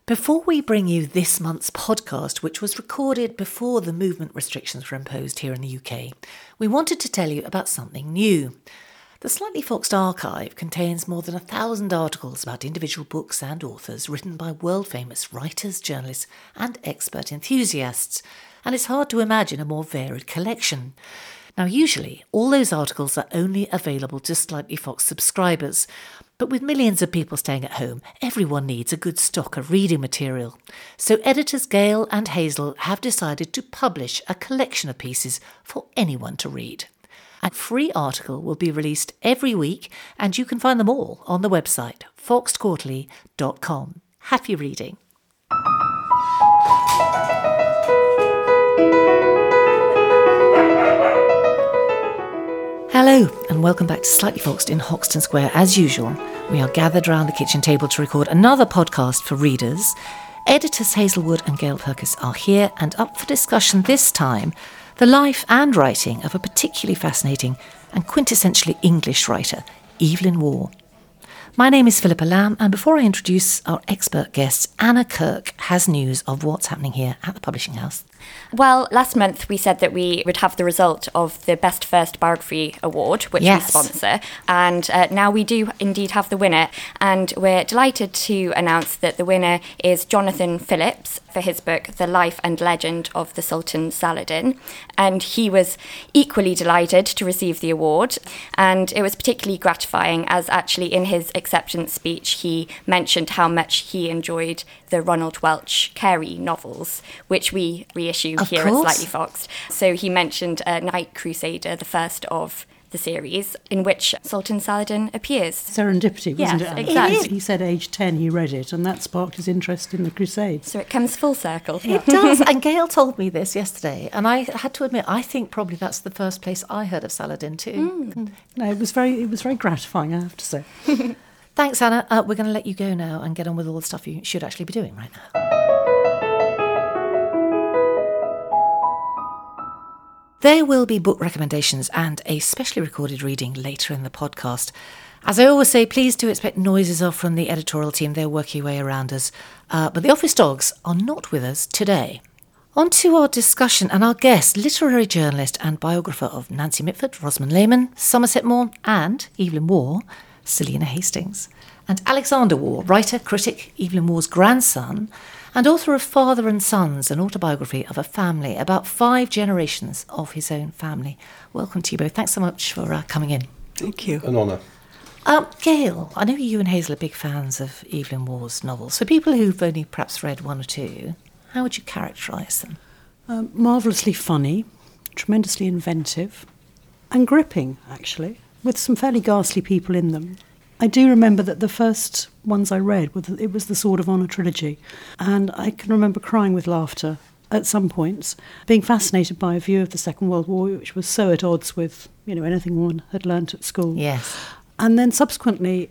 Before we bring you this month's podcast, which was recorded before the movement restrictions were imposed here in the UK, we wanted to tell you about something new. The Slightly Foxed archive contains more than 1,000 articles about individual books and authors written by world-famous writers, journalists and expert enthusiasts, and it's hard to imagine a more varied collection. Now, usually, all those articles are only available to Slightly Foxed subscribers, but with millions of people staying at home, everyone needs a good stock of reading material. So editors Gail and Hazel have decided to publish a collection of pieces for anyone to read. A free article will be released every week, and you can find them all on the website foxedquarterly.com. Happy reading. Hello and welcome back to Slightly Foxed in Hoxton Square. As usual, we are gathered around the kitchen table to record another podcast for readers. Editors Hazelwood and Gail Purkis are here and up for discussion this time the life and writing of a particularly fascinating and quintessentially English writer, Evelyn Waugh. My name is Philippa Lamb, and before I introduce our expert guests, Anna Kirk has news of what's happening here at the publishing house. Well, last month we said that we would have the result of the Best First Biography Award, which we sponsor, and now we do indeed have the winner, and we're delighted to announce that the winner is Jonathan Phillips for his book The Life and Legend of the Sultan Saladin, and he was equally delighted to receive the award, and it was particularly gratifying as actually in his acceptance speech he mentioned how much he enjoyed the Ronald Welch Carey novels, which we reissue here at Slightly Foxed. So he mentioned Night Crusader, the first of the series, in which Sultan Saladin appears. Serendipity, wasn't it? Exactly. He said age 10 he read it, and that sparked his interest in the Crusades. So it comes full circle. It does, and Gail told me this yesterday, and I had to admit, I think probably that's the first place I heard of Saladin too. No, it was very gratifying, I have to say. Thanks, Anna. We're going to let you go now and get on with all the stuff you should actually be doing right now. There will be book recommendations and a specially recorded reading later in the podcast. As I always say, please do expect noises off from the editorial team. They're working their way around us. But the office dogs are not with us today. On to our discussion and our guest, literary journalist and biographer of Nancy Mitford, Rosamund Lehmann, Somerset Maugham and Evelyn Waugh, Selina Hastings. And Alexander Waugh, writer, critic, Evelyn Waugh's grandson, and author of Father and Sons, an autobiography of a family, about 5 generations of his own family. Welcome to you both. Thanks so much for coming in. Thank you. An honour. Gail, I know you and Hazel are big fans of Evelyn Waugh's novels. For people who've only perhaps read one or two, how would you characterise them? Marvellously funny, tremendously inventive, and gripping, actually, with some fairly ghastly people in them. I do remember that the first ones I read, it was the Sword of Honour trilogy, and I can remember crying with laughter at some points, being fascinated by a view of the Second World War, which was so at odds with, anything one had learnt at school. Yes. And then subsequently,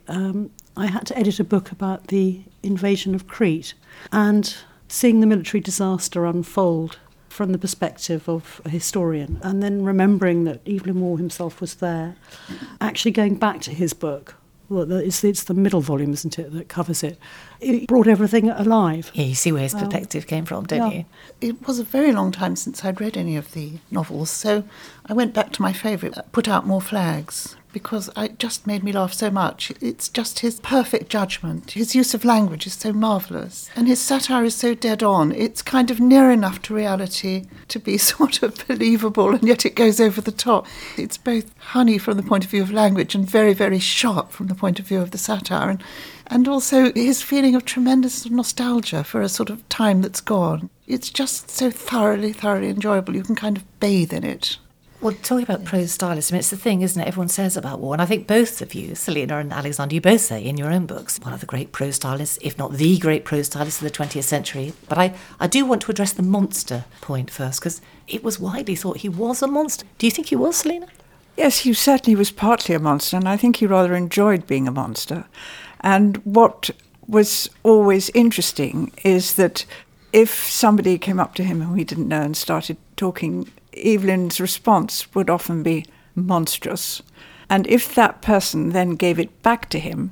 I had to edit a book about the invasion of Crete, and seeing the military disaster unfold from the perspective of a historian, and then remembering that Evelyn Waugh himself was there, actually going back to his book. Well, it's the middle volume, isn't it, that covers it. It brought everything alive. Yeah, you see where his perspective came from, don't you? It was a very long time since I'd read any of the novels, so I went back to my favourite, Put Out More Flags, because it just made me laugh so much. It's just his perfect judgment. His use of language is so marvellous, and his satire is so dead on. It's kind of near enough to reality to be sort of believable, and yet it goes over the top. It's both honey from the point of view of language and very, very sharp from the point of view of the satire, and also his feeling of tremendous nostalgia for a sort of time that's gone. It's just so thoroughly enjoyable. You can kind of bathe in it. Well, talking about prose stylism, it's the thing, isn't it, everyone says about Waugh, and I think both of you, Selina and Alexander, you both say in your own books, one of the great prose stylists, if not the great prose stylist of the 20th century. But I do want to address the monster point first, because it was widely thought he was a monster. Do you think he was, Selina? Yes, he certainly was partly a monster, and I think he rather enjoyed being a monster. And what was always interesting is that if somebody came up to him who he didn't know and started talking, Evelyn's response would often be monstrous. And if that person then gave it back to him,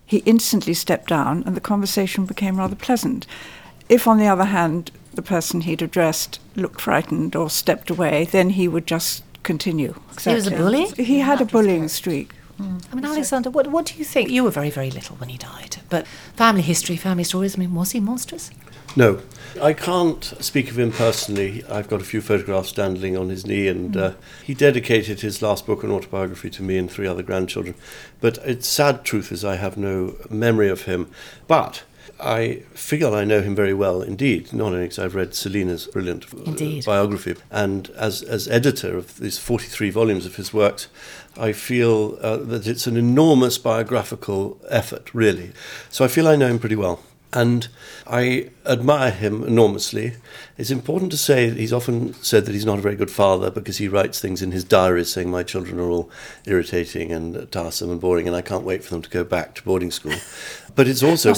he instantly stepped down and the conversation became rather pleasant. If, on the other hand, the person he'd addressed looked frightened or stepped away, then he would just continue. Exactly. He was a bully? He had a bullying streak. I mean, Alexander, what do you think? You were very, very little when he died, but family history, family stories, I mean, was he monstrous? No. I can't speak of him personally. I've got a few photographs dandling on his knee, and he dedicated his last book, an autobiography, to me and 3 other grandchildren. But its sad truth is I have no memory of him. But I feel I know him very well indeed, not only because I've read Selina's brilliant biography, and as editor of these 43 volumes of his works, I feel that it's an enormous biographical effort, really. So I feel I know him pretty well. And I admire him enormously. It's important to say that he's often said that he's not a very good father because he writes things in his diaries saying my children are all irritating and tiresome and boring and I can't wait for them to go back to boarding school. But it's also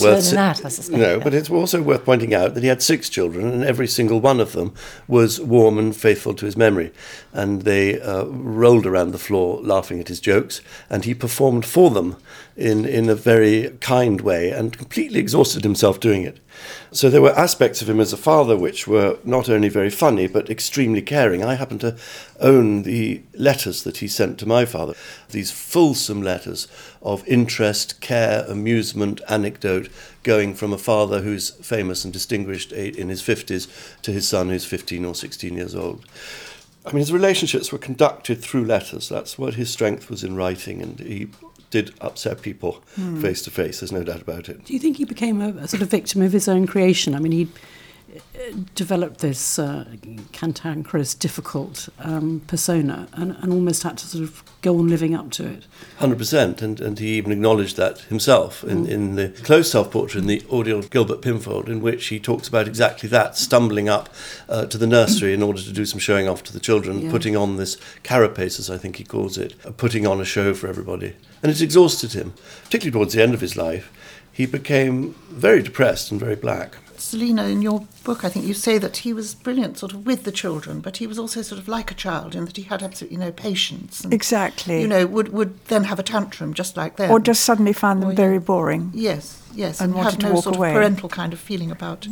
but it's also worth pointing out that he had 6 children and every single one of them was warm and faithful to his memory. And they rolled around the floor laughing at his jokes, and he performed for them in a very kind way and completely exhausted himself doing it. So there were aspects of him as a father which were not only very funny but extremely caring. I happen to own the letters that he sent to my father, these fulsome letters of interest, care, amusement, anecdote, going from a father who's famous and distinguished in his 50s to his son who's 15 or 16 years old. I mean, his relationships were conducted through letters. That's what his strength was in writing, and he did upset people face to face, there's no doubt about it. Do you think he became a sort of victim of his own creation? I mean, he developed this cantankerous, difficult persona and almost had to sort of go on living up to it. 100%, and he even acknowledged that himself in the close self-portrait in the Audio Gilbert Pinfold, in which he talks about exactly that, stumbling up to the nursery in order to do some showing off to the children, putting on this carapace, as I think he calls it, putting on a show for everybody. And it exhausted him, particularly towards the end of his life. He became very depressed and very black. Selina, in your book, I think you say that he was brilliant sort of with the children, but he was also sort of like a child in that he had absolutely no patience. And, exactly. Would then have a tantrum just like them. Or just suddenly found them very boring. Yes, and wanted had to no walk sort away. of parental kind of feeling about it.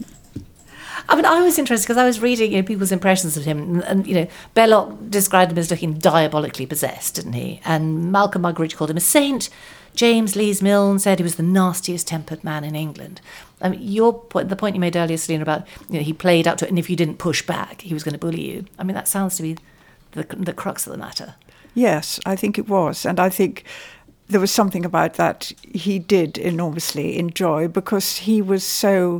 I mean, I was interested because I was reading people's impressions of him, and Belloc described him as looking diabolically possessed, didn't he? And Malcolm Muggeridge called him a saint. James Lees-Milne said he was the nastiest tempered man in England. I mean, the point you made earlier, Selina, about he played up to it, and if you didn't push back, he was going to bully you. I mean, that sounds to be the crux of the matter. Yes, I think it was, and I think there was something about that he did enormously enjoy because he was so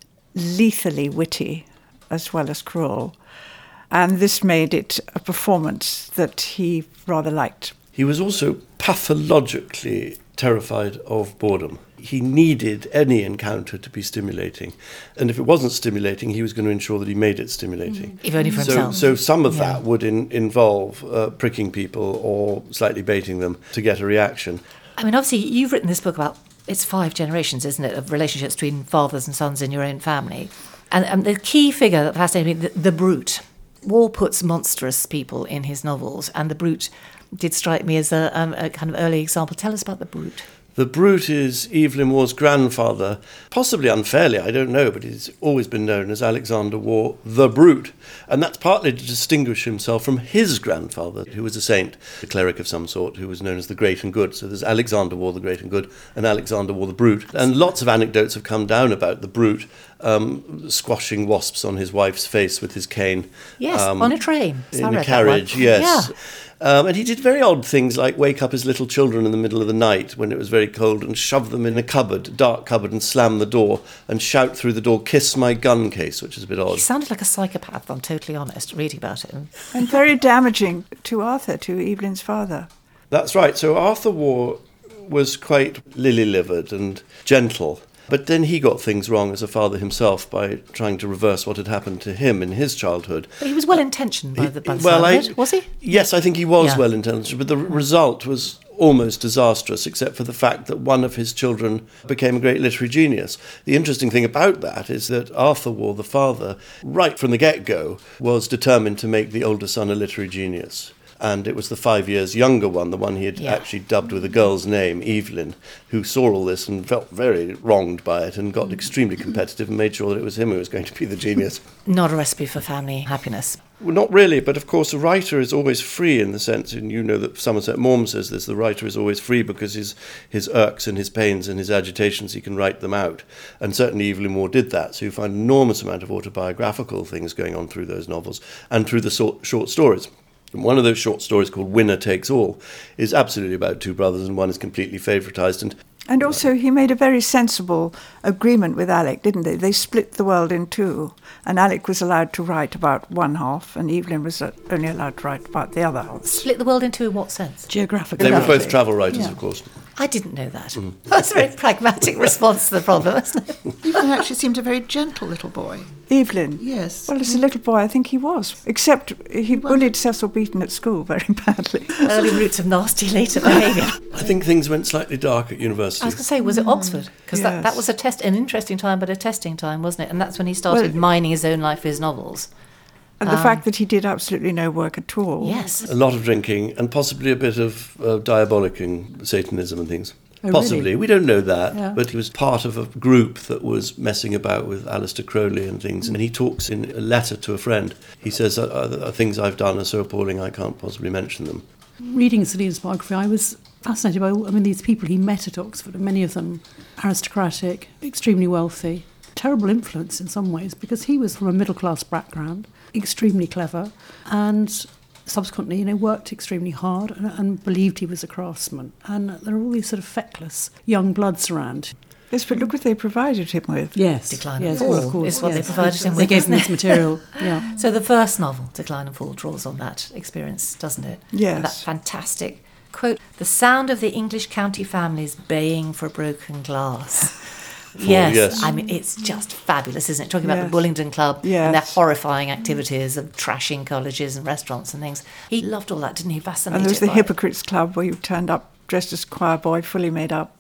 lethally witty as well as cruel, and this made it a performance that he rather liked. He was also pathologically terrified of boredom. He needed any encounter to be stimulating, and if it wasn't stimulating, he was going to ensure that he made it stimulating. If only for himself. So some of that would involve pricking people or slightly baiting them to get a reaction. I mean, obviously, you've written this book about, it's 5 generations, isn't it, of relationships between fathers and sons in your own family. And the key figure that fascinated me, the brute. Wall puts monstrous people in his novels, and the brute did strike me as a kind of early example. Tell us about the brute. The brute is Evelyn Waugh's grandfather, possibly unfairly, I don't know, but he's always been known as Alexander Waugh the Brute. And that's partly to distinguish himself from his grandfather, who was a saint, a cleric of some sort, who was known as the Great and Good. So there's Alexander Waugh the Great and Good and Alexander Waugh the Brute. And lots of anecdotes have come down about the brute squashing wasps on his wife's face with his cane. Yes, on a train. In a carriage, yes. Yeah. And he did very odd things like wake up his little children in the middle of the night when it was very cold and shove them in a dark cupboard, and slam the door and shout through the door, "Kiss my gun case," which is a bit odd. He sounded like a psychopath, I'm totally honest, reading about him. And very damaging to Arthur, to Evelyn's father. That's right. So Arthur Waugh was quite lily-livered and gentle. But then he got things wrong as a father himself by trying to reverse what had happened to him in his childhood. But he was well-intentioned by the sound of it, was he? Yes, I think he was well-intentioned, but the result was almost disastrous, except for the fact that one of his children became a great literary genius. The interesting thing about that is that Arthur Waugh, the father, right from the get-go, was determined to make the older son a literary genius. And it was the 5 years younger one, the one he had actually dubbed with a girl's name, Evelyn, who saw all this and felt very wronged by it and got extremely competitive and made sure that it was him who was going to be the genius. Not a recipe for family happiness. Well, not really, but of course a writer is always free in the sense, and you know that Somerset Maugham says this, the writer is always free because his irks and his pains and his agitations, he can write them out. And certainly Evelyn Waugh did that, so you find an enormous amount of autobiographical things going on through those novels and through the short stories. And one of those short stories called Winner Takes All is absolutely about two brothers, and one is completely favouritised. And also he made a very sensible agreement with Alec, didn't they? They split the world in two, and Alec was allowed to write about one half, and Evelyn was only allowed to write about the other half. Split the world into what sense? Geographically. They were both travel writers, of course. I didn't know that. That's a very pragmatic response to the problem, isn't it? Evelyn actually seemed a very gentle little boy. Evelyn? Yes. Well, as a little boy, I think he was. Except he bullied Cecil Beaton at school very badly. Early roots of nasty later behaviour. I think things went slightly dark at university. I was going to say, was it Oxford? Because Yes. that was an interesting time, but a testing time, wasn't it? And that's when he started mining his own life for his novels. And the fact that he did absolutely no work at all. Yes. A lot of drinking and possibly a bit of diabolic Satanism and things. Oh, Possibly. really? We don't know that. Yeah. But he was part of a group that was messing about with Aleister Crowley and things. And he talks in a letter to a friend. He says, things I've done are so appalling I can't possibly mention them. Reading Celine's biography, I was fascinated by these people he met at Oxford, and many of them aristocratic, extremely wealthy, terrible influence in some ways, because he was from a middle-class background, extremely clever, and subsequently, worked extremely hard and believed he was a craftsman. And there are all these sort of feckless young bloods around. Yes, but look what they provided him with. Yes. Decline yes, and Fall well, of course, is what yes. they provided him They with. gave him isn't this it? material, yeah. So the first novel, Decline and Fall, draws on that experience, doesn't it? Yes. And that fantastic quote, the sound of the English county families baying for broken glass. Yes. I mean, it's just fabulous, isn't it? Talking about the Bullingdon Club and their horrifying activities of trashing colleges and restaurants and things. He loved all that, didn't he? Fascinated. And there was the by it. Hypocrites Club where you turned up dressed as a choir boy, fully made up.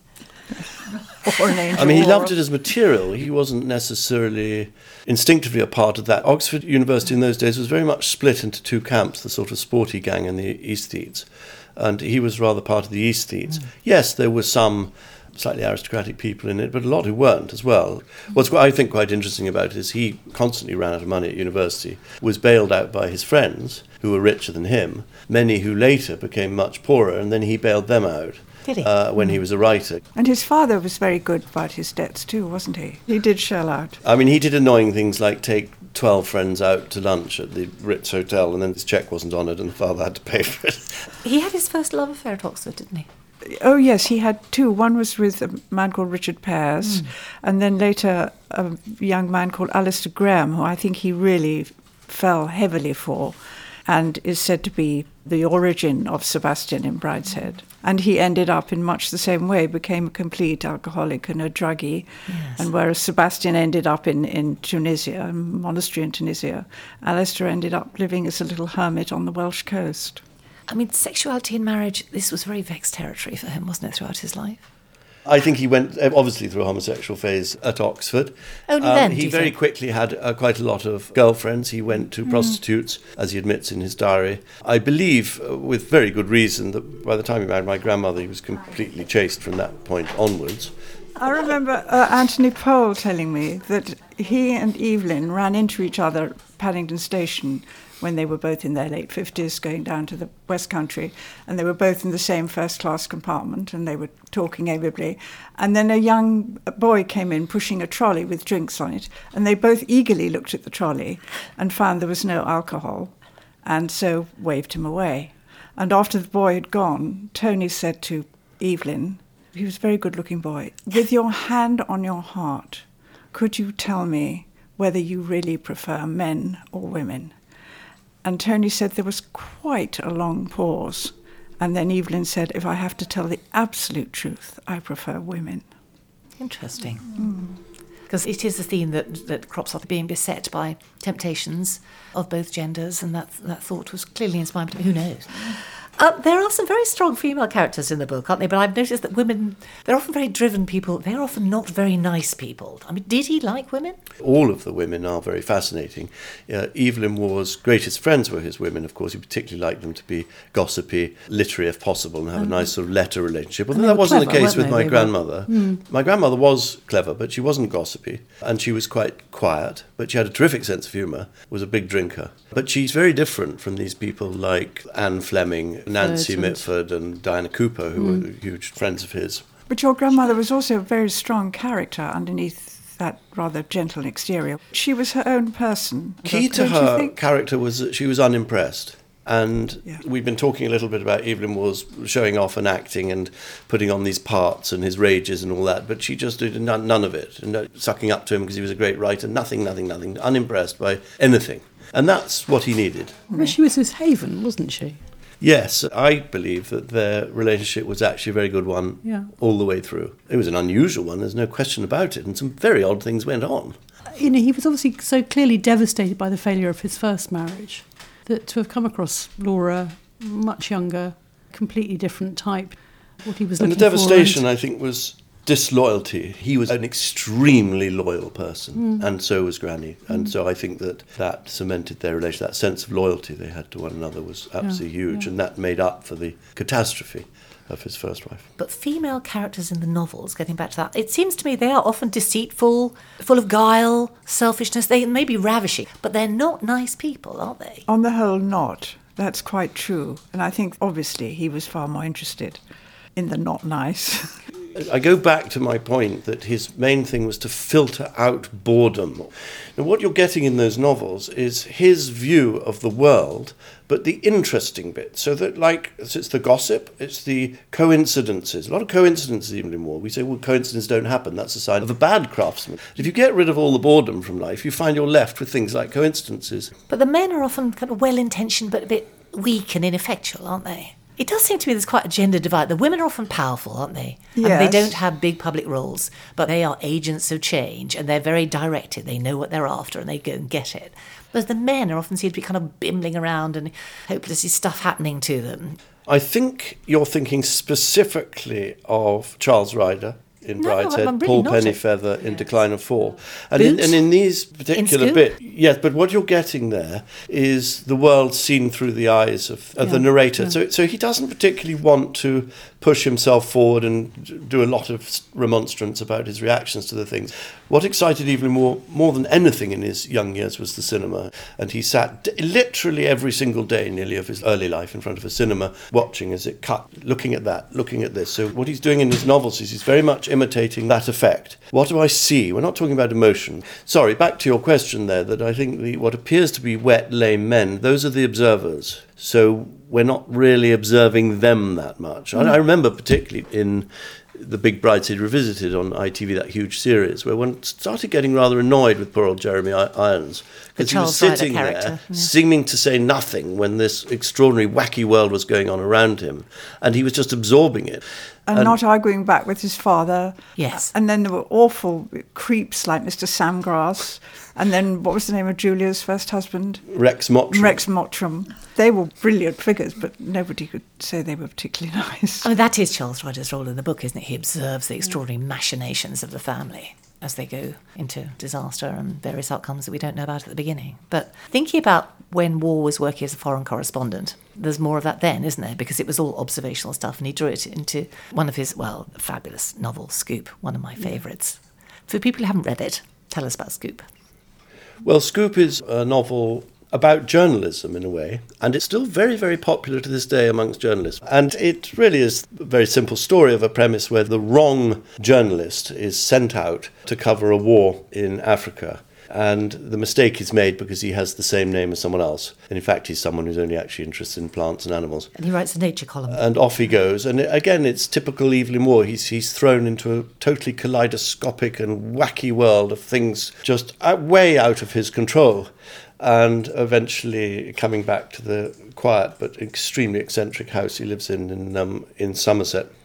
Or an angel. I mean, he loved it as material. He wasn't necessarily instinctively a part of that. Oxford University in those days was very much split into two camps, the sort of sporty gang and the aesthetes. And he was rather part of the aesthetes. Yes, there were some slightly aristocratic people in it, but a lot who weren't as well. What's I think quite interesting about it is he constantly ran out of money at university, was bailed out by his friends who were richer than him, many who later became much poorer, and then he bailed them out. Did he? When he was a writer. And his father was very good about his debts too, wasn't he? He did shell out. I mean, he did annoying things like take 12 friends out to lunch at the Ritz Hotel, and then his cheque wasn't honoured and the father had to pay for it. He had his first love affair at Oxford, didn't he? Oh, yes, he had two. One was with a man called Richard Pears, and then later a young man called Alistair Graham, who I think he really fell heavily for, and is said to be the origin of Sebastian in Brideshead. And he ended up in much the same way, became a complete alcoholic and a druggie. Yes. And whereas Sebastian ended up in Tunisia, a monastery in Tunisia, Alistair ended up living as a little hermit on the Welsh coast. I mean, sexuality in marriage, this was very vexed territory for him, wasn't it, throughout his life? I think he went, obviously, through a homosexual phase at Oxford. Only then, he do you very think? quickly had quite a lot of girlfriends. He went to prostitutes, as he admits in his diary. I believe, with very good reason, that by the time he married my grandmother, he was completely chaste from that point onwards. I remember Anthony Powell telling me that he and Evelyn ran into each other at Paddington Station when they were both in their late 50s going down to the West Country, and they were both in the same first-class compartment, and they were talking amiably. And then a young boy came in pushing a trolley with drinks on it, and they both eagerly looked at the trolley and found there was no alcohol, and so waved him away. And after the boy had gone, Tony said to Evelyn, he was a very good-looking boy, with your hand on your heart, could you tell me whether you really prefer men or women? And Tony said there was quite a long pause. And then Evelyn said, if I have to tell the absolute truth, I prefer women. Interesting. Because it is a theme that crops up, being beset by temptations of both genders, and that thought was clearly inspired. Who knows? There are some very strong female characters in the book, aren't there? But I've noticed that women, they're often very driven people. They're often not very nice people. I mean, did he like women? All of the women are very fascinating. Evelyn Waugh's greatest friends were his women, of course. He particularly liked them to be gossipy, literary if possible, and have a nice sort of letter relationship. Although that wasn't the case with my grandmother. My grandmother was clever, but she wasn't gossipy. And she was quite quiet, but she had a terrific sense of humour, was a big drinker. But she's very different from these people like Anne Fleming, Nancy Mitford and Diana Cooper, who were huge friends of his. But your grandmother was also a very strong character underneath that rather gentle exterior. She was her own person. Key to her character was that she was unimpressed. And we've been talking a little bit about Evelyn Waugh's showing off and acting and putting on these parts and his rages and all that, but she just did none of it. And sucking up to him because he was a great writer, nothing, unimpressed by anything. And that's what he needed. Well, she was his haven, wasn't she? Yes, I believe that their relationship was actually a very good one all the way through. It was an unusual one, there's no question about it, and some very odd things went on. He was obviously so clearly devastated by the failure of his first marriage that to have come across Laura, much younger, completely different type, what he was looking for. And the devastation, I think, was disloyalty. He was an extremely loyal person, and so was Granny. And so I think that cemented their relation. That sense of loyalty they had to one another was absolutely huge, and that made up for the catastrophe of his first wife. But female characters in the novels, getting back to that, it seems to me they are often deceitful, full of guile, selfishness. They may be ravishing, but they're not nice people, aren't they? On the whole, not. That's quite true. And I think, obviously, he was far more interested in the not nice. I go back to my point that his main thing was to filter out boredom. Now, what you're getting in those novels is his view of the world, but the interesting bit. So that, it's the gossip, it's the coincidences. A lot of coincidences even in war. We say, well, coincidences don't happen. That's a sign of a bad craftsman. If you get rid of all the boredom from life, you find you're left with things like coincidences. But the men are often kind of well-intentioned, but a bit weak and ineffectual, aren't they? It does seem to me there's quite a gender divide. The women are often powerful, aren't they? Yes. And they don't have big public roles, but they are agents of change, and they're very directed. They know what they're after, and they go and get it. Whereas the men are often seen to be kind of bimbling around and hopelessly stuff happening to them. I think you're thinking specifically of Charles Ryder in Brideshead, I'm really Paul not. Pennyfeather in Decline of Fall. And Boots? in these particular Scoop? bits, yes, but what you're getting there is the world seen through the eyes of the narrator. So he doesn't particularly want to push himself forward and do a lot of remonstrance about his reactions to the things. What excited Evelyn more than anything in his young years was the cinema. And he sat literally every single day nearly of his early life in front of a cinema, watching as it cut, looking at that, looking at this. So what he's doing in his novels is he's very much imitating that effect. What do I see? We're not talking about emotion. Sorry, back to your question there, that I think what appears to be wet, lame men, those are the observers. So we're not really observing them that much. I remember particularly in The Big Brideshead Revisited on ITV, that huge series, where one started getting rather annoyed with poor old Jeremy Irons. Because he was sitting there, seeming to say nothing when this extraordinary, wacky world was going on around him. And he was just absorbing it. And not arguing back with his father. Yes. And then there were awful creeps like Mr. Samgrass. And then, what was the name of Julia's first husband? Rex Mottram. Rex Mottram. They were brilliant figures, but nobody could say they were particularly nice. I mean, that is Charles Ryder's role in the book, isn't it? He observes the extraordinary machinations of the family as they go into disaster and various outcomes that we don't know about at the beginning. But thinking about when Waugh was working as a foreign correspondent, there's more of that then, isn't there? Because it was all observational stuff, and he drew it into one of his, fabulous novels, Scoop, one of my favourites. For people who haven't read it, tell us about Scoop. Well, Scoop is a novel about journalism in a way, and it's still very, very popular to this day amongst journalists. And it really is a very simple story of a premise where the wrong journalist is sent out to cover a war in Africa. And the mistake is made because he has the same name as someone else. And in fact, he's someone who's only actually interested in plants and animals. And he writes a nature column. And off he goes. And again, it's typical Evelyn Waugh. He's thrown into a totally kaleidoscopic and wacky world of things just way out of his control. And eventually coming back to the quiet but extremely eccentric house he lives in Somerset.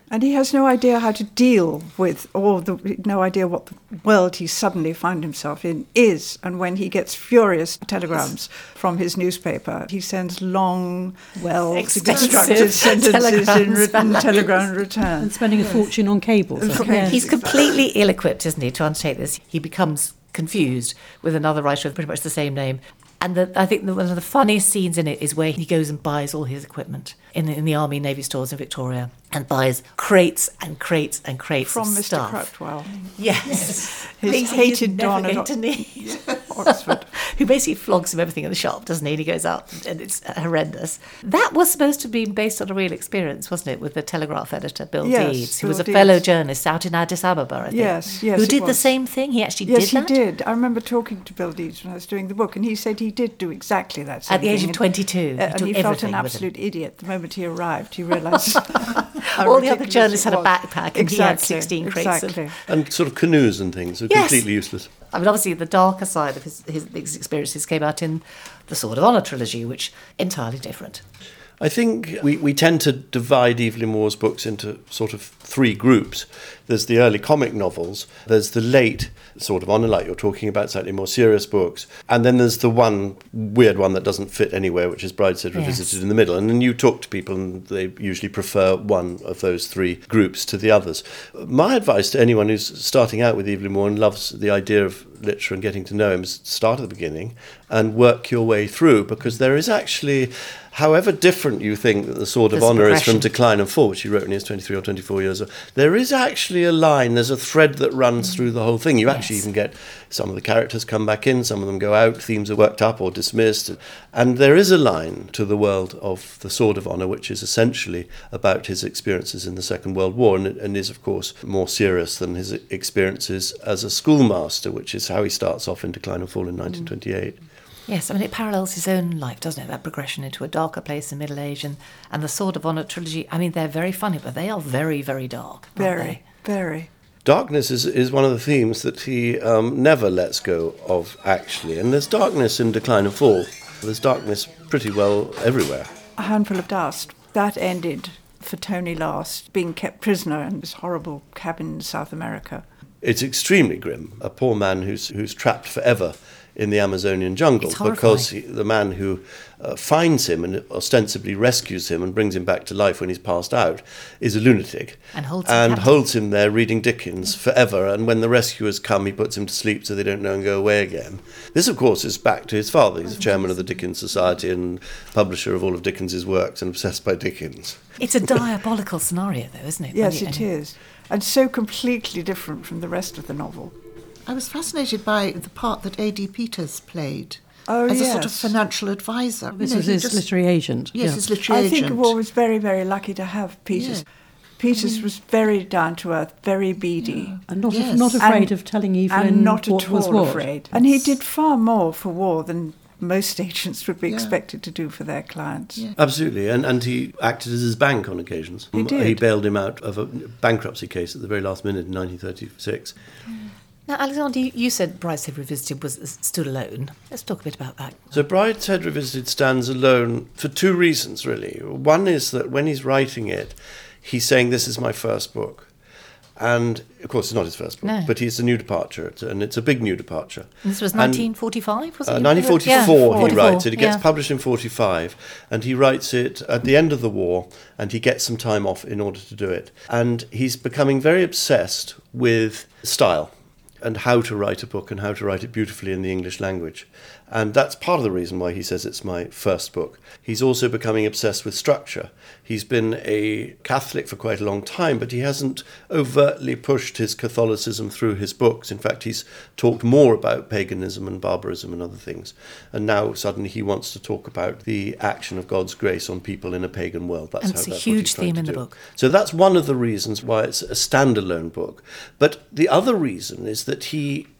And he has no idea how to deal with no idea what the world he suddenly found himself in is. And when he gets furious telegrams from his newspaper, he sends long, well-constructed sentences in written telegram return. And spending a fortune on cables. Yes. He's completely ill-equipped, isn't he, to undertake this. He becomes confused with another writer with pretty much the same name. And I think one of the funniest scenes in it is where he goes and buys all his equipment in the Army Navy stores in Victoria and buys crates and crates and crates from of Mr. stuff. Crutwell. Yes. His hated Don Don at Oxford. Who basically flogs him everything in the shop, doesn't he? And he goes out and it's horrendous. That was supposed to be based on a real experience, wasn't it, with the Telegraph editor, Bill Deeds, who was a fellow journalist out in Addis Ababa, I think. Yes, who did the same thing? He actually did that? Yes, he did. I remember talking to Bill Deeds when I was doing the book, and he said he did do exactly that same thing. At the age of 22. And he felt an absolute idiot the moment he arrived. He realised all the other journalists had a backpack and he had 16 crates. And sort of canoes and things were completely useless. I mean, obviously, the darker side of his experiences came out in the Sword of Honour trilogy, which entirely different. I think we tend to divide Evelyn Waugh's books into sort of three groups. There's the early comic novels, there's the late Sword of Honour, like you're talking about, slightly more serious books, and then there's the one weird one that doesn't fit anywhere, which is Brideshead Revisited in the middle. And then you talk to people and they usually prefer one of those three groups to the others. My advice to anyone who's starting out with Evelyn Waugh and loves the idea of literature and getting to know him is start at the beginning and work your way through, because there is actually, however different you think that the Sword of Honour is from Decline and Fall, which he wrote when he was 23 or 24 years old, there is actually a line, there's a thread that runs through the whole thing. You actually even get some of the characters come back in, some of them go out, themes are worked up or dismissed, and there is a line to the world of the Sword of Honour which is essentially about his experiences in the Second World War, and is of course more serious than his experiences as a schoolmaster, which is how he starts off in Decline and Fall in 1928. Yes, I mean, it parallels his own life, doesn't it? That progression into a darker place in middle age, and the Sword of Honour trilogy, I mean, they're very funny, but they are very, very dark. Very, very. Darkness is one of the themes that he never lets go of, actually. And there's darkness in Decline and Fall. There's darkness pretty well everywhere. A Handful of Dust. That ended for Tony Last, being kept prisoner in this horrible cabin in South America. It's extremely grim. A poor man who's trapped forever in the Amazonian jungle because the man who finds him and ostensibly rescues him and brings him back to life when he's passed out is a lunatic and holds him there reading Dickens forever, and when the rescuers come he puts him to sleep so they don't know and go away again. This of course is back to his father. He's chairman of the Dickens Society and publisher of all of Dickens's works and obsessed by Dickens. It's a diabolical scenario though, isn't it? Yes, it is. And so completely different from the rest of the novel. I was fascinated by the part that A.D. Peters played as a sort of financial advisor. This was his literary agent. Yes, his literary agent. I think Waugh was very, very lucky to have Peters. Yeah. Peters was very down-to-earth, very beady. Yeah. And not afraid of telling Evelyn what was what. And not at all afraid. And he did far more for Waugh than most agents would be expected to do for their clients. Yeah. Absolutely, and he acted as his bank on occasions. He did. He bailed him out of a bankruptcy case at the very last minute in 1936. Now, Alexander, you said Brideshead Revisited stood alone. Let's talk a bit about that. So Brideshead Revisited stands alone for two reasons, really. One is that when he's writing it, he's saying, this is my first book. And, of course, it's not his first book, but it's a new departure, and it's a big new departure. And this was 1945, was it? 1944 he writes it. It gets published in 1945, and he writes it at the end of the war, and he gets some time off in order to do it. And he's becoming very obsessed with style and how to write a book and how to write it beautifully in the English language. And that's part of the reason why he says it's my first book. He's also becoming obsessed with structure. He's been a Catholic for quite a long time, but he hasn't overtly pushed his Catholicism through his books. In fact, he's talked more about paganism and barbarism and other things. And now suddenly he wants to talk about the action of God's grace on people in a pagan world. That's a huge theme in the book. So that's one of the reasons why it's a standalone book. But the other reason is that he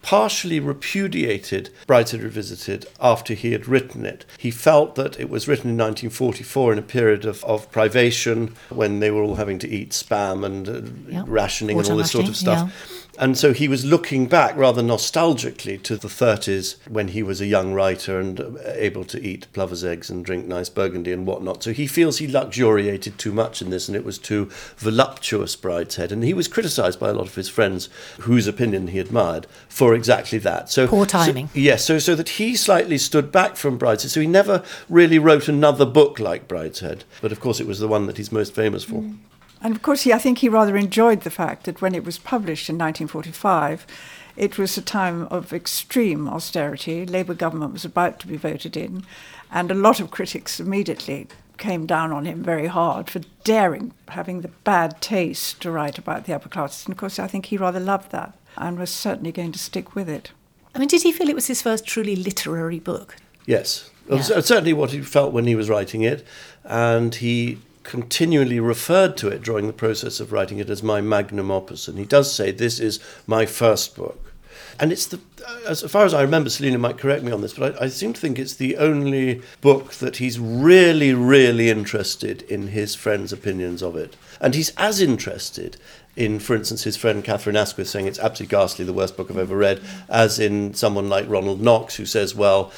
partially repudiated Brideshead Revisited after he had written it. He felt that it was written in 1944 in a period of privation when they were all having to eat spam and rationing and all this sort of stuff. Yeah. And so he was looking back rather nostalgically to the 30s when he was a young writer and able to eat plover's eggs and drink nice Burgundy and whatnot. So he feels he luxuriated too much in this and it was too voluptuous, Brideshead. And he was criticised by a lot of his friends whose opinion he admired for exactly that. So poor timing. So that he slightly stood back from Brideshead. So he never really wrote another book like Brideshead. But of course it was the one that he's most famous for. And of course, I think he rather enjoyed the fact that when it was published in 1945, it was a time of extreme austerity. Labour government was about to be voted in, and a lot of critics immediately came down on him very hard for having the bad taste to write about the upper classes. And of course, I think he rather loved that and was certainly going to stick with it. I mean, did he feel it was his first truly literary book? Yes. Yeah. Certainly what he felt when he was writing it, and he continually referred to it during the process of writing it as my magnum opus, and he does say this is my first book. And it's as far as I remember, Selina might correct me on this, but I seem to think it's the only book that he's really, really interested in his friends' opinions of it. And he's as interested in, for instance, his friend Catherine Asquith saying it's absolutely ghastly, the worst book I've ever read, as in someone like Ronald Knox, who says, well,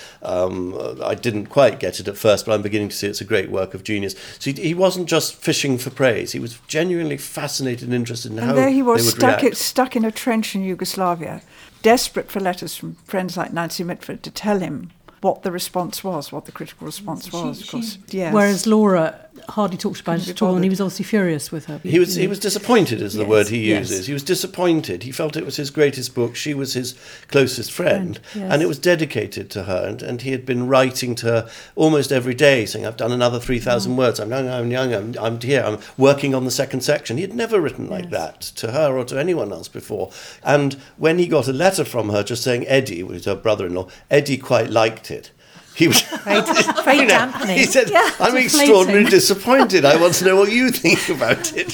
I didn't quite get it at first, but I'm beginning to see it's a great work of genius. So he wasn't just fishing for praise. He was genuinely fascinated and interested in how there he was, they would react. stuck in a trench in Yugoslavia, desperate for letters from friends like Nancy Mitford to tell him what the response was, what the critical response was, of course. Yes. Whereas Laura hardly talked about it Couldn't at be all, and he bothered. was obviously furious with her. He was disappointed, is the Yes, word he yes. uses. He was disappointed. He felt it was his greatest book. She was his closest friend, Yes. and it was dedicated to her. And he had been writing to her almost every day, saying, "I've done another 3,000 words. I'm young. I'm here. I'm working on the second section." He had never written like that to her or to anyone else before. And when he got a letter from her just saying Eddie, who was her brother-in-law, Eddie quite liked it. He was Very dampening. He said, "I'm extraordinarily disappointed. I want to know what you think about it."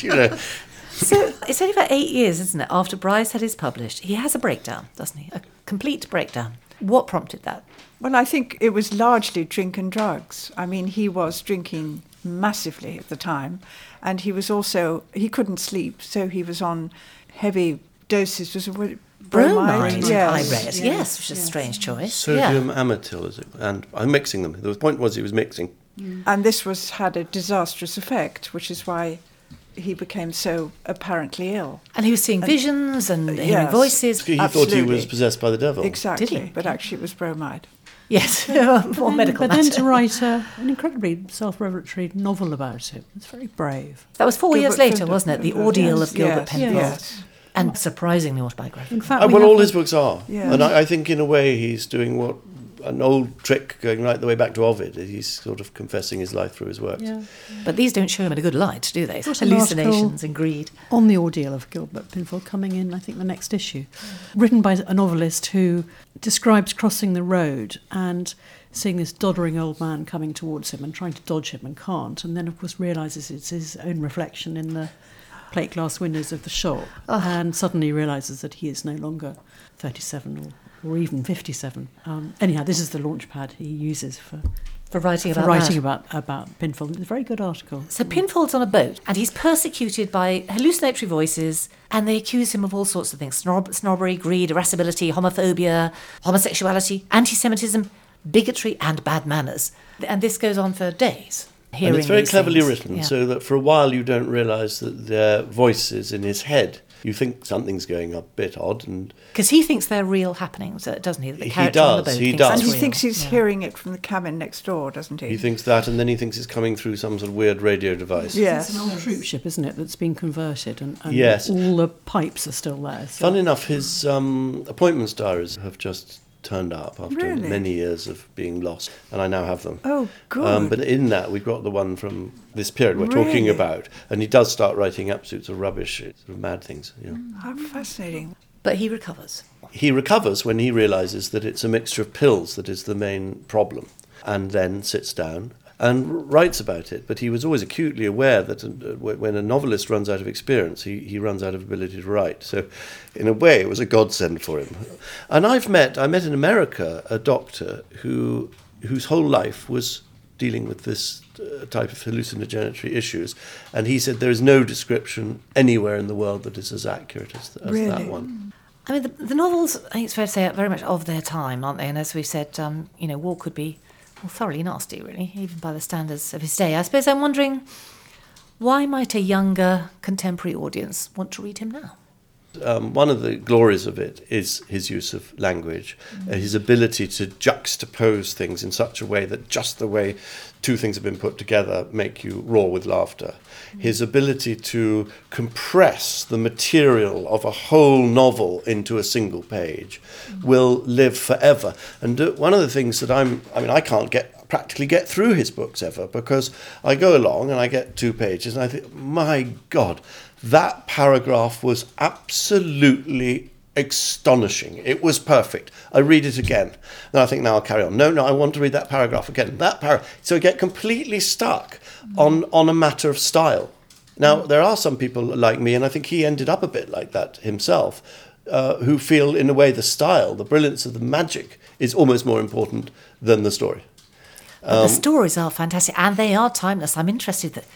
So it's only about 8 years, isn't it, after Brideshead is published. He has a breakdown, doesn't he? A complete breakdown. What prompted that? Well, I think it was largely drink and drugs. I mean, he was drinking massively at the time, and he couldn't sleep, so he was on heavy doses. Was it Bromide, Yes. I read. Yes, which is a strange choice. Sodium amytil, is it? And I'm mixing them. The point was he was mixing. And this had a disastrous effect, which is why he became so apparently ill. And he was seeing visions and hearing yes. voices. He thought he Absolutely. was possessed by the devil. Exactly, Did he? but actually it was bromide. Yes, more medical But then matter. to write an incredibly self-revelatory novel about it, it's very brave. That was 4 years Gilbert later, Penfold. wasn't it? The Ordeal Yes, of Gilbert yes, Penfold. yes. And surprisingly autobiographical. In fact, Well, we all have his books are. Yeah. And I think in a way he's doing what an old trick going right the way back to Ovid. He's sort of confessing his life through his works. Yeah. But these don't show him in a good light, do they? Got an Hallucinations article and greed. on the ordeal of Gilbert Penfold coming in, I think, the next issue, written by a novelist who describes crossing the road and seeing this doddering old man coming towards him and trying to dodge him and can't, and then of course realises it's his own reflection in the plate glass windows of the shop, and suddenly realises that he is no longer 37 or even 57. Anyhow, this is the launch pad he uses for writing about writing that. about Penfold. It's a very good article. So Penfold's on a boat and he's persecuted by hallucinatory voices, and they accuse him of all sorts of things: snobbery, greed, irascibility, homophobia, homosexuality, anti-Semitism, bigotry and bad manners. And this goes on for days. And it's very these cleverly things. written, Yeah. so that for a while you don't realise that they're voices in his head. You think something's going a bit odd, and Because he thinks they're real happenings, doesn't he? The He character on the does, boat he thinks does. And it's he real. thinks he's Yeah. hearing it from the cabin next door, doesn't he? he thinks that, and then he thinks it's coming through some sort of weird radio device. Yes. It's an old troop ship, isn't it, that's been converted, and Yes. all the pipes are still there. So. Fun enough, his appointments diaries have just turned up after Really? many years of being lost, and I now have them. Oh, good. But in that, we've got the one from this period we're talking Really? about, and he does start writing absolute sort of rubbish, sort of mad things. Yeah. How fascinating. But he recovers. He recovers when he realises that it's a mixture of pills that is the main problem, and then sits down and writes about it. But he was always acutely aware that when a novelist runs out of experience, he runs out of ability to write. So in a way, it was a godsend for him. And I met in America a doctor whose whole life was dealing with this type of hallucinatory issues, and he said there is no description anywhere in the world that is as accurate as Really? that one. I mean, the novels, I think it's fair to say, are very much of their time, aren't they? And as we've said, War could be thoroughly nasty, really, even by the standards of his day. I suppose I'm wondering, why might a younger contemporary audience want to read him now? One of the glories of it is his use of language, his ability to juxtapose things in such a way that just the way two things have been put together make you roar with laughter. His ability to compress the material of a whole novel into a single page will live forever. And one of the things that I can't practically get through his books ever, because I go along and I get 2 pages and I think, my God, that paragraph was absolutely astonishing. It was perfect. I read it again. Then I think, now I'll carry on. No, I want to read that paragraph again. So I get completely stuck on a matter of style. Now, there are some people like me, and I think he ended up a bit like that himself, who feel, in a way, the style, the brilliance of the magic is almost more important than the story. But the stories are fantastic, and they are timeless. I'm interested that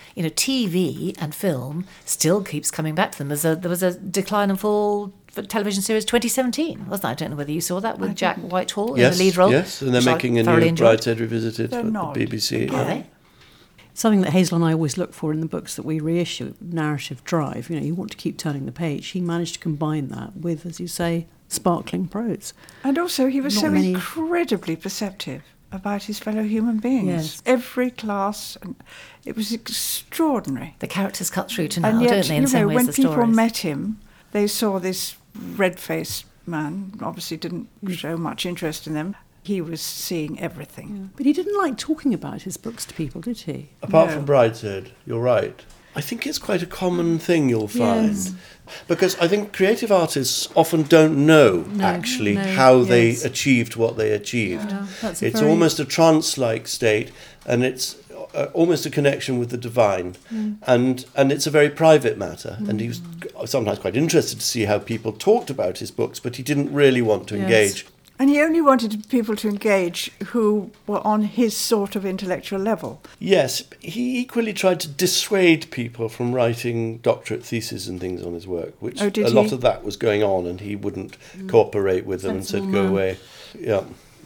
TV and film still keeps coming back to them. There was a decline and fall for television series 2017, wasn't there? I don't know whether you saw that with Jack Whitehall in the lead role. Yes, and they're making a new Brideshead Revisited for the BBC. Are they? Something that Hazel and I always look for in the books that we reissue, narrative drive. You want to keep turning the page. He managed to combine that with, as you say, sparkling prose. And also he was incredibly perceptive about his fellow human beings. Yes. Every class, and it was extraordinary. The characters cut through to now, and yet, don't they, in the same way as the stories. when people met him, they saw this red-faced man, obviously didn't show much interest in them. He was seeing everything. Yeah. But he didn't like talking about his books to people, did he? Apart from Brideshead, you're right. I think it's quite a common thing you'll find. Yes. Because I think creative artists often don't know how they achieved what they achieved. It's almost a trance-like state, and it's almost a connection with the divine. And it's a very private matter. And he was sometimes quite interested to see how people talked about his books, but he didn't really want to engage. And he only wanted people to engage who were on his sort of intellectual level. Yes, he equally tried to dissuade people from writing doctorate theses and things on his work, which a lot of that was going on, and he wouldn't cooperate with them and said, go away. Yeah.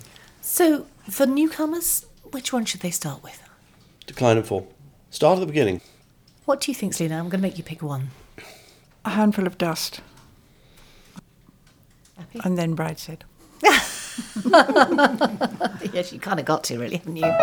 So, for newcomers, which one should they start with? Decline and Fall. Start at the beginning. What do you think, Selina? I'm going to make you pick one. A Handful of Dust. Happy? And then Brideshead. Yes, you kind of got to, really, haven't you?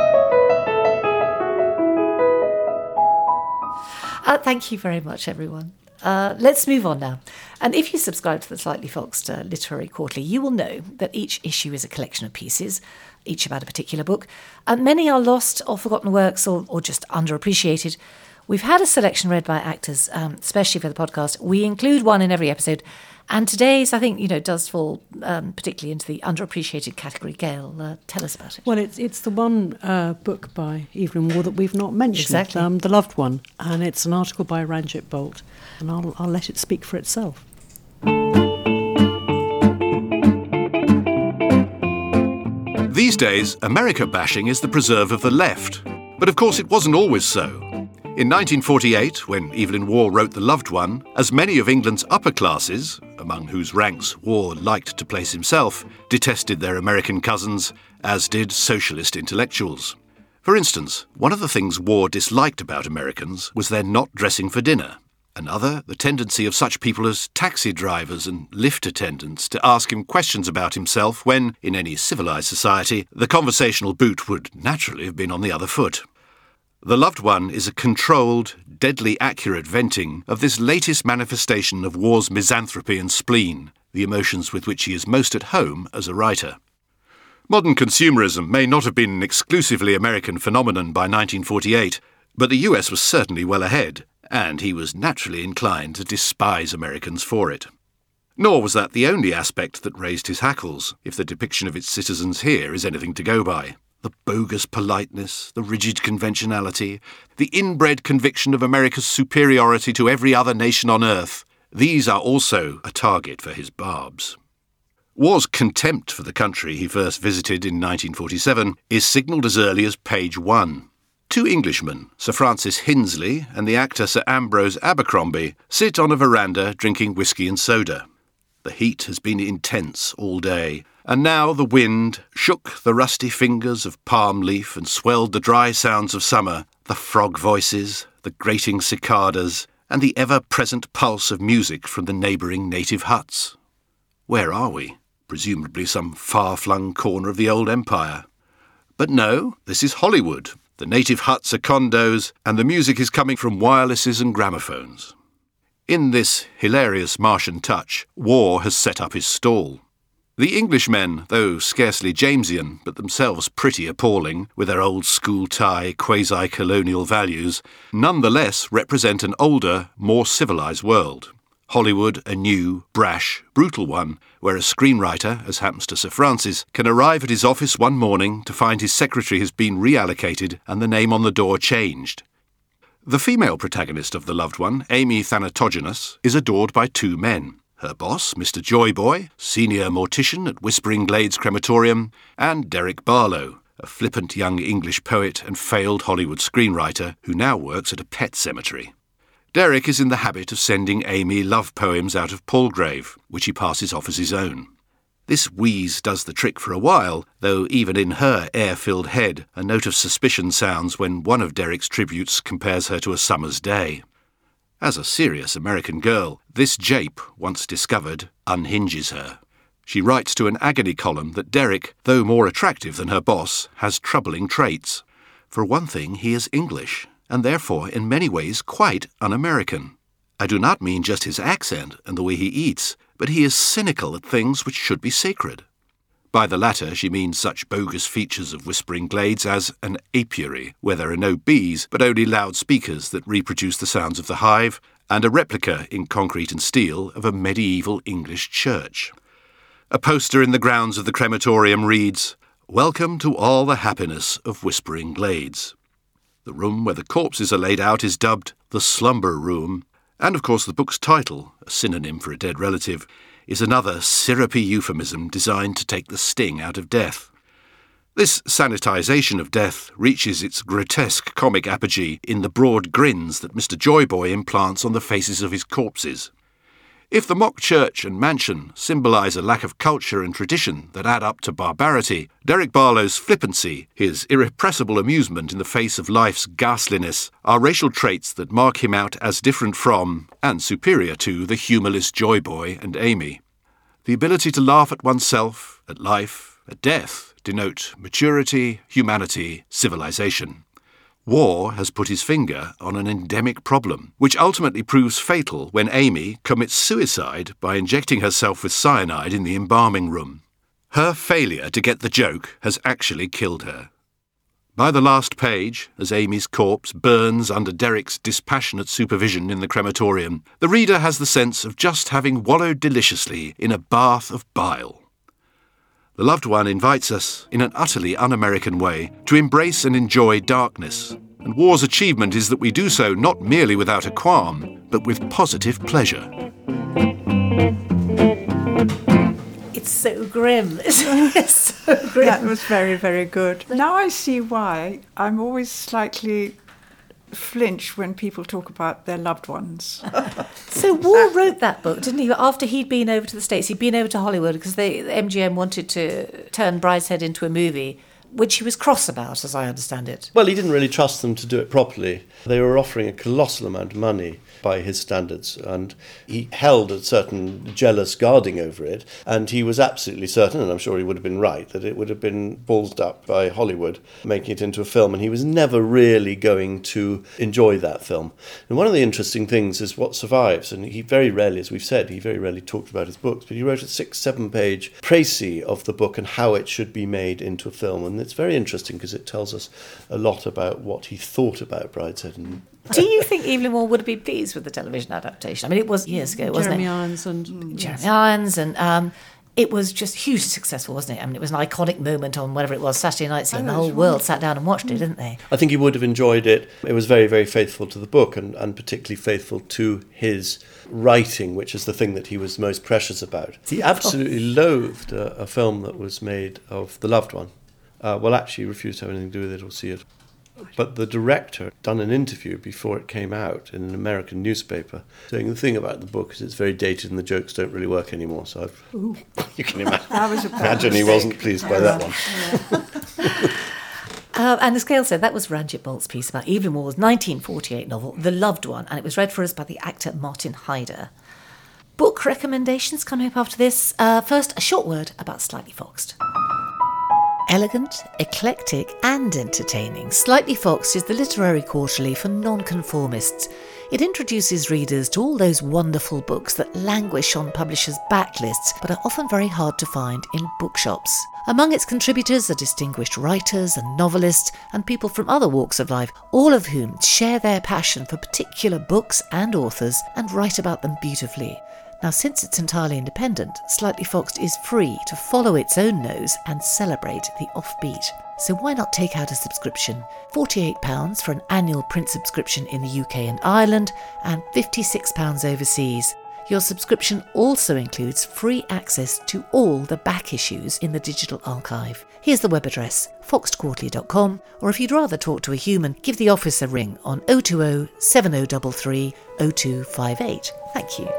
Thank you very much, everyone. Let's move on now. And if you subscribe to the Slightly Foxed Literary Quarterly, you will know that each issue is a collection of pieces, each about a particular book. And many are lost or forgotten works or just underappreciated. We've had a selection read by actors, especially for the podcast. We include one in every episode. And today's, I think, does fall particularly into the underappreciated category. Gail, tell us about it. Well, it's the one book by Evelyn Waugh that we've not mentioned, exactly. The Loved One, and it's an article by Ranjit Bolt, and I'll let it speak for itself. These days, America bashing is the preserve of the left. But of course it wasn't always so. In 1948, when Evelyn Waugh wrote The Loved One, as many of England's upper classes, among whose ranks Waugh liked to place himself, detested their American cousins, as did socialist intellectuals. For instance, one of the things Waugh disliked about Americans was their not dressing for dinner. Another, the tendency of such people as taxi drivers and lift attendants to ask him questions about himself when, in any civilised society, the conversational boot would naturally have been on the other foot. The Loved One is a controlled, deadly accurate venting of this latest manifestation of Waugh's misanthropy and spleen, the emotions with which he is most at home as a writer. Modern consumerism may not have been an exclusively American phenomenon by 1948, but the US was certainly well ahead, and he was naturally inclined to despise Americans for it. Nor was that the only aspect that raised his hackles, if the depiction of its citizens here is anything to go by. the bogus politeness, the rigid conventionality, the inbred conviction of America's superiority to every other nation on earth, these are also a target for his barbs. War's contempt for the country he first visited in 1947 is signalled as early as page 1. Two Englishmen, Sir Francis Hinsley and the actor Sir Ambrose Abercrombie, sit on a veranda drinking whisky and soda. The heat has been intense all day, and now the wind shook the rusty fingers of palm leaf and swelled the dry sounds of summer, the frog voices, the grating cicadas, and the ever-present pulse of music from the neighbouring native huts. Where are we? Presumably some far-flung corner of the old empire. But no, this is Hollywood. The native huts are condos, and the music is coming from wirelesses and gramophones. In this hilarious Martian touch, War has set up his stall. The Englishmen, though scarcely Jamesian, but themselves pretty appalling, with their old school tie, quasi-colonial values, nonetheless represent an older, more civilised world. Hollywood, a new, brash, brutal one, where a screenwriter, as happens to Sir Francis, can arrive at his office one morning to find his secretary has been reallocated and the name on the door changed. The female protagonist of The Loved One, Amy Thanatogenous, is adored by two men. Her boss, Mr. Joyboy, senior mortician at Whispering Glades Crematorium, and Derek Barlow, a flippant young English poet and failed Hollywood screenwriter who now works at a pet cemetery. Derek is in the habit of sending Amy love poems out of Palgrave, which he passes off as his own. This wheeze does the trick for a while, though even in her air-filled head a note of suspicion sounds when one of Derek's tributes compares her to a summer's day. As a serious American girl, this jape, once discovered, unhinges her. She writes to an agony column that Derek, though more attractive than her boss, has troubling traits. For one thing, he is English, and therefore in many ways quite un-American. I do not mean just his accent and the way he eats, but he is cynical at things which should be sacred. By the latter she means such bogus features of Whispering Glades as an apiary, where there are no bees but only loudspeakers that reproduce the sounds of the hive, and a replica in concrete and steel of a medieval English church. A poster in the grounds of the crematorium reads, "Welcome to all the happiness of Whispering Glades." The room where the corpses are laid out is dubbed the slumber room, and of course the book's title, a synonym for a dead relative, is another syrupy euphemism designed to take the sting out of death. This sanitisation of death reaches its grotesque comic apogee in the broad grins that Mr. Joyboy implants on the faces of his corpses. If the mock church and mansion symbolise a lack of culture and tradition that add up to barbarity, Derek Barlow's flippancy, his irrepressible amusement in the face of life's ghastliness, are racial traits that mark him out as different from, and superior to, the humourless Joyboy and Amy. The ability to laugh at oneself, at life, at death, denote maturity, humanity, civilization. War has put his finger on an endemic problem, which ultimately proves fatal when Amy commits suicide by injecting herself with cyanide in the embalming room. Her failure to get the joke has actually killed her. By the last page, as Amy's corpse burns under Derek's dispassionate supervision in the crematorium, the reader has the sense of just having wallowed deliciously in a bath of bile. The Loved One invites us, in an utterly un-American way, to embrace and enjoy darkness, and War's achievement is that we do so not merely without a qualm, but with positive pleasure. It's so grim. It's so grim. That was very, very good. Now I see why I'm always slightly flinch when people talk about their loved ones. So War wrote that book, didn't he? After he'd been over to the States, he'd been over to Hollywood because the MGM wanted to turn Brideshead into a movie, which he was cross about, as I understand it. Well, he didn't really trust them to do it properly. They were offering a colossal amount of money by his standards, and he held a certain jealous guarding over it, and he was absolutely certain, and I'm sure he would have been right, that it would have been ballsed up by Hollywood, making it into a film, and he was never really going to enjoy that film. And one of the interesting things is what survives, and he very rarely, as we've said, he very rarely talked about his books, but he wrote a 6-7 page précis of the book and how it should be made into a film, and it's very interesting because it tells us a lot about what he thought about Brideshead. And do you think Evelyn Waugh would have been pleased with the television adaptation? I mean, it was years ago, wasn't Jeremy it? Irons and Jeremy Irons, and It was just hugely successful, wasn't it? I mean, it was an iconic moment on whatever it was, Saturday Night Scene. The whole world sat down and watched it, didn't they? I think he would have enjoyed it. It was very, very faithful to the book and particularly faithful to his writing, which is the thing that he was most precious about. He absolutely loathed a film that was made of The Loved One. Well, actually, he refused to have anything to do with it or see it. But the director done an interview before it came out in an American newspaper saying the thing about the book is it's very dated and the jokes don't really work anymore. So you can imagine he wasn't pleased by that one. And as Gail said, that was Ranjit Bolt's piece about Evelyn Waugh's 1948 novel, The Loved One, and it was read for us by the actor Martin Hyder. Book recommendations coming up after this. First, a short word about Slightly Foxed. Elegant, eclectic and entertaining, Slightly Foxed is the literary quarterly for nonconformists. It introduces readers to all those wonderful books that languish on publishers' backlists but are often very hard to find in bookshops. Among its contributors are distinguished writers and novelists and people from other walks of life, all of whom share their passion for particular books and authors and write about them beautifully. Now, since it's entirely independent, Slightly Foxed is free to follow its own nose and celebrate the offbeat. So why not take out a subscription? £48 for an annual print subscription in the UK and Ireland, and £56 overseas. Your subscription also includes free access to all the back issues in the digital archive. Here's the web address, foxedquarterly.com, or if you'd rather talk to a human, give the office a ring on 020 7033 0258. Thank you.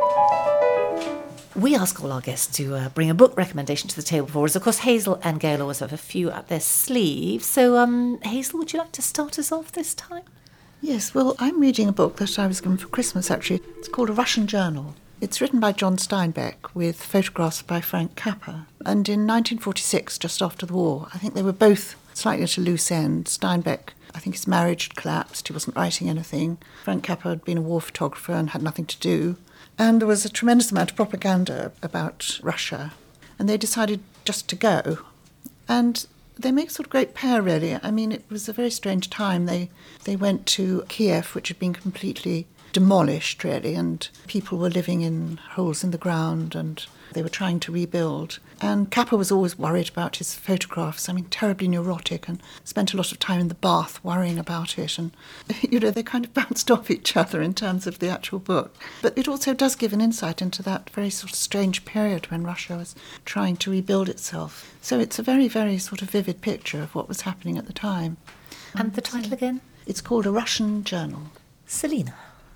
We ask all our guests to bring a book recommendation to the table for us. Of course, Hazel and Gail always have a few up their sleeves. So, Hazel, would you like to start us off this time? Yes, well, I'm reading a book that I was given for Christmas, actually. It's called A Russian Journal. It's written by John Steinbeck with photographs by Frank Capra. And in 1946, just after the war, I think they were both slightly at a loose end. Steinbeck, I think his marriage had collapsed. He wasn't writing anything. Frank Capra had been a war photographer and had nothing to do. And there was a tremendous amount of propaganda about Russia. And they decided just to go. And they make a sort of great pair, really. I mean, it was a very strange time. They went to Kiev, which had been completely demolished, really, and people were living in holes in the ground and they were trying to rebuild. And Capra was always worried about his photographs. I mean, terribly neurotic, and spent a lot of time in the bath worrying about it. And, they kind of bounced off each other in terms of the actual book. But it also does give an insight into that very sort of strange period when Russia was trying to rebuild itself. So it's a very, very sort of vivid picture of what was happening at the time. And the title again? It's called A Russian Journal. Selina.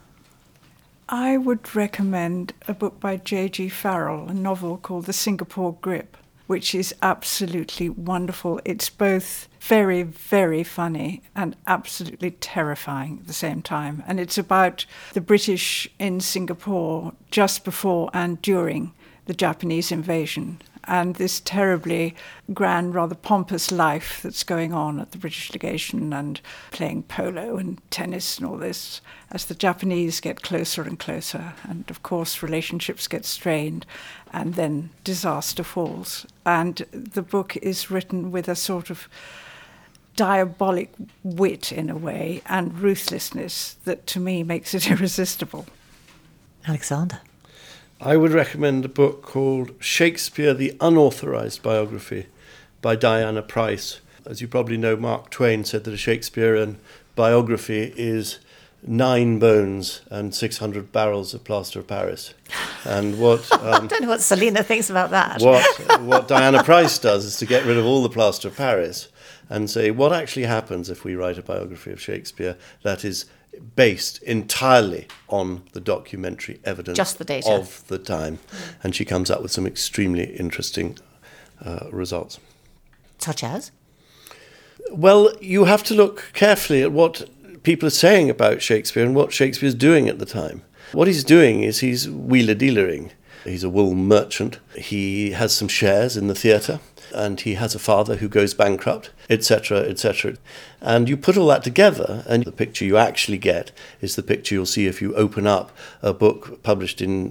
I would recommend a book by J.G. Farrell, a novel called The Singapore Grip, which is absolutely wonderful. It's both very, very funny and absolutely terrifying at the same time. And it's about the British in Singapore just before and during the Japanese invasion, and this terribly grand, rather pompous life that's going on at the British legation, and playing polo and tennis and all this as the Japanese get closer and closer. And of course relationships get strained and then disaster falls. And the book is written with a sort of diabolic wit in a way and ruthlessness that to me makes it irresistible. Alexander. I would recommend a book called Shakespeare, the Unauthorized Biography by Diana Price. As you probably know, Mark Twain said that a Shakespearean biography is 9 bones and 600 barrels of plaster of Paris. And what I don't know what Selina thinks about that. What Diana Price does is to get rid of all the plaster of Paris and say, what actually happens if we write a biography of Shakespeare that is based entirely on the documentary evidence Just the data. of the time. And she comes up with some extremely interesting results. Such as? Well, you have to look carefully at what people are saying about Shakespeare and what Shakespeare's doing at the time. What he's doing is he's wheeler-dealering. He's a wool merchant. He has some shares in the theatre, and he has a father who goes bankrupt, etc., etc. And you put all that together, and the picture you actually get is the picture you'll see if you open up a book published in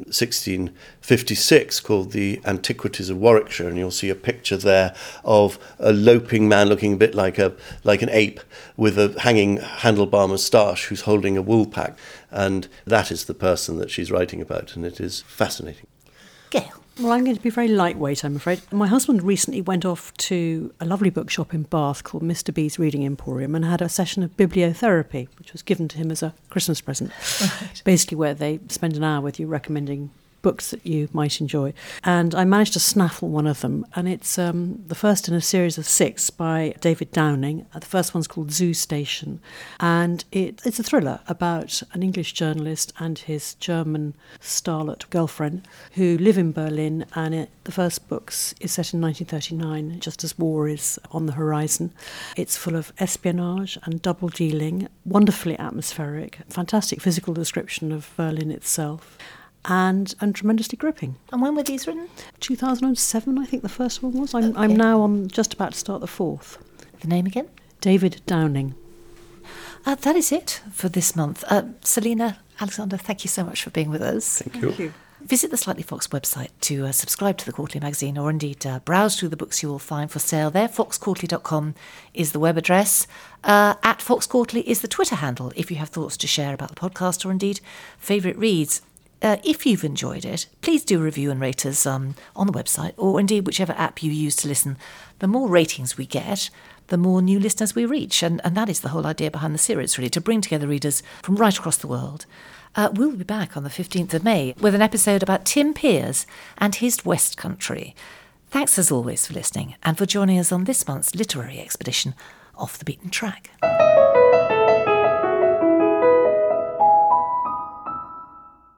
1656 called The Antiquities of Warwickshire, and you'll see a picture there of a loping man looking a bit like an ape with a hanging handlebar moustache who's holding a wool pack. And that is the person that she's writing about, and it is fascinating. Gail. Well, I'm going to be very lightweight, I'm afraid. My husband recently went off to a lovely bookshop in Bath called Mr. B's Reading Emporium and had a session of bibliotherapy, which was given to him as a Christmas present. Right. Basically where they spend an hour with you recommending books that you might enjoy. And I managed to snaffle one of them, and it's the first in a series of 6 by David Downing. The first one's called Zoo Station, and it's a thriller about an English journalist and his German starlet girlfriend who live in Berlin, and the first book is set in 1939, just as war is on the horizon. It's full of espionage and double dealing, wonderfully atmospheric, fantastic physical description of Berlin itself, and tremendously gripping. And when were these written? 2007, I think the first one was. I'm now on just about to start the fourth. The name again? David Downing. That is it for this month. Selina, Alexander, thank you so much for being with us. Thank you. Visit the Slightly Fox website to subscribe to the Quarterly magazine, or indeed browse through the books you will find for sale there. foxquarterly.com is the web address. At Fox Quarterly is the Twitter handle if you have thoughts to share about the podcast or indeed favourite reads. If you've enjoyed it, please do review and rate us on the website, or indeed whichever app you use to listen. The more ratings we get, the more new listeners we reach. And that is the whole idea behind the series, really, to bring together readers from right across the world. We'll be back on the 15th of May with an episode about Tim Pears and his West Country. Thanks as always for listening and for joining us on this month's literary expedition off the beaten track.